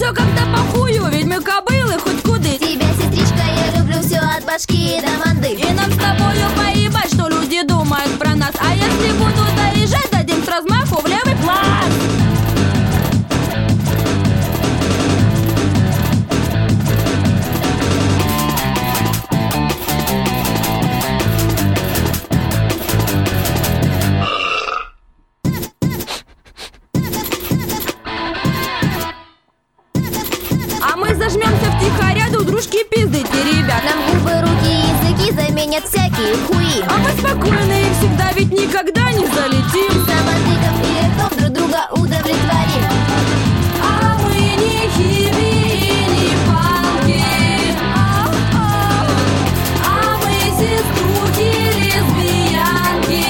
все как-то похую, ведь мы кобылы хоть куды. Тебя, сестричка, я люблю все от башки до манды. И нам с тобою поебать, что люди думают про нас. А если будут доезжать, дадим с размаху в левый глаз. Зажмемся втихаря, друг дружки пиздайте, ребят. Нам губы, руки и языки заменят всякие хуи. А мы спокойные всегда, ведь никогда не залетим. Самотыком и ртом друг друга удовлетворим. А мы не химии, не палки. А мы сеструхи, лесбиянки.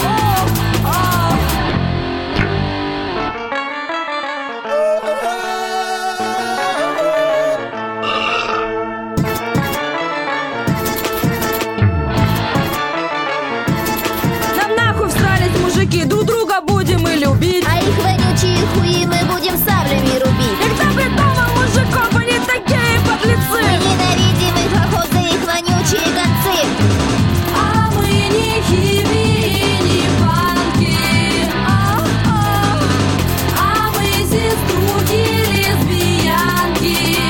Друг друга будем и любить. А их вонючие хуи мы будем саблями рубить. И кто придумал мужиков, они такие подлецы. Мы ненавидим их охот за их вонючие концы. А мы не химии, не панки. А мы сеструхи, лесбиянки.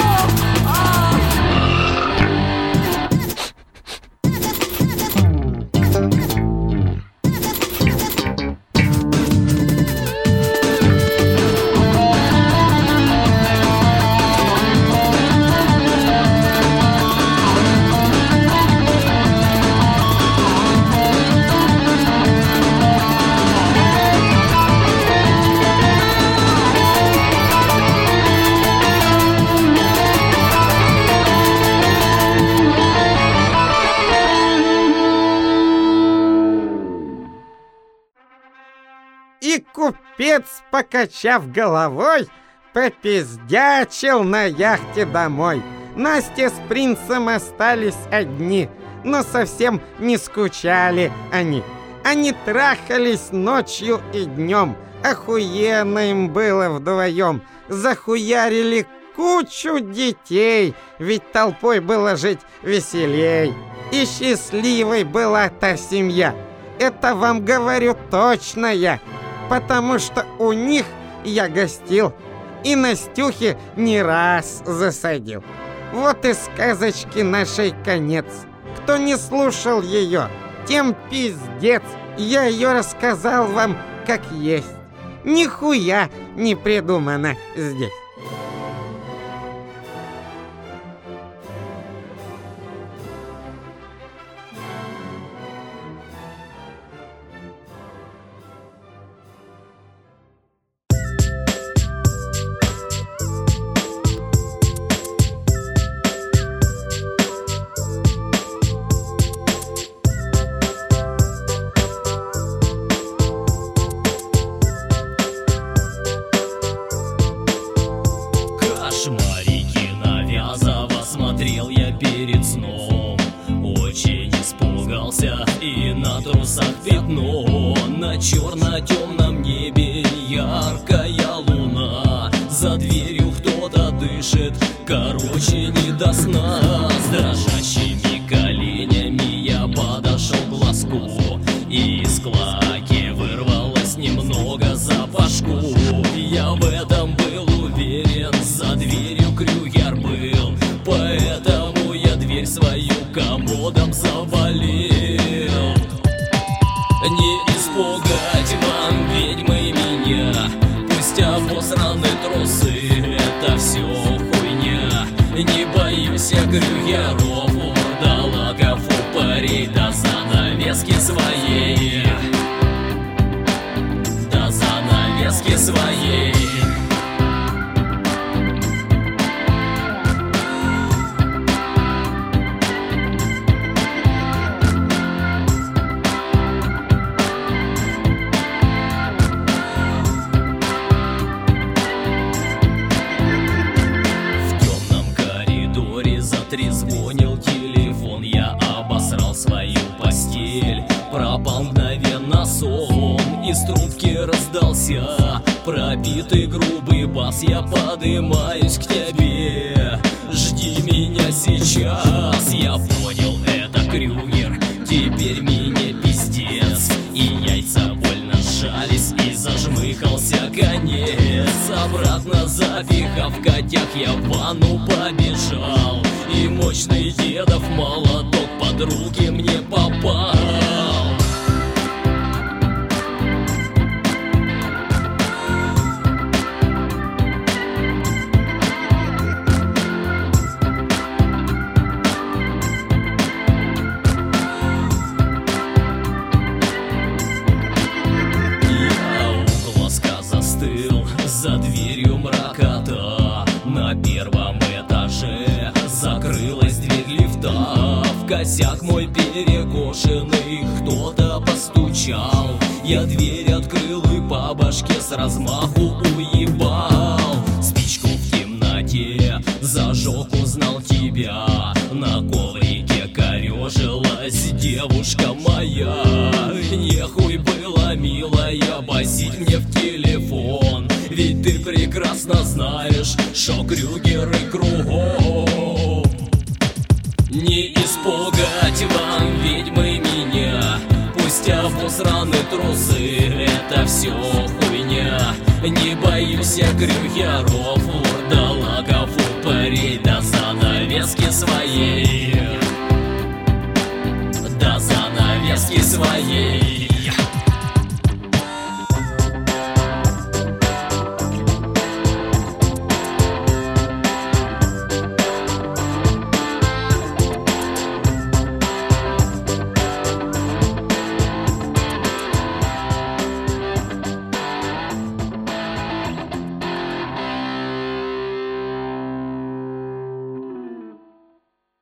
И купец, покачав головой, попиздячил на яхте домой. Настя с принцем остались одни, но совсем не скучали они. Они трахались ночью и днем, охуенно им было вдвоем. Захуярили кучу детей, ведь толпой было жить веселей. И счастливой была та семья, это вам говорю точно я, потому что у них я гостил и Настюхе не раз засадил. Вот и сказочки нашей конец. Кто не слушал ее, тем пиздец. Я ее рассказал вам как есть. Нихуя не придумано здесь. Кошмарики Навязова смотрел я перед сном. Очень испугался, и на трусах пятно. На черно-темном небе яркая луна. За дверью кто-то дышит, короче, не до сна. С дрожащими коленями я подошел к глазку, и из клаки вырвалось немного запашку. Я в этом был уверен, за дверью крюгер был, поэтому я дверь свою комодом завалил. Не испугать вам, ведьмы, меня, пусть обосраны трусы, это все хуйня. Не боюсь я крюгеров, вурдалаков, упырей, да занавески своей, да занавески своей. Трезвонил телефон, я обосрал свою постель. Пропал мгновенно сон, из трубки мне раздался пробитый грубый бас. Я поднимаюсь к тебе, жди меня сейчас. Я понял, это Крюгер, теперь мне пиздец. И яйца больно сжались, и зажмыхался конец. Обратно запихав котях, я в ванну побежал. И мощный дедов молоток под руки мне попал. За дверью мракота, на первом этаже закрылась дверь лифта. В косяк мой перекошенный кто-то постучал. Я дверь открыл и по башке с размаху уебал. Спичку в темноте зажег, узнал тебя. На коврике корежилась девушка моя. Нехуй было, милая, басить мне в телефон. Ведь ты прекрасно знаешь, шо Крюгеры кругом. Не испугать вам, ведьмы, меня. Пусть обосраны трусы, это все хуйня. Не боюсь я Крюгеров, вурдалаков, упырей. До занавески своей, до занавески своей.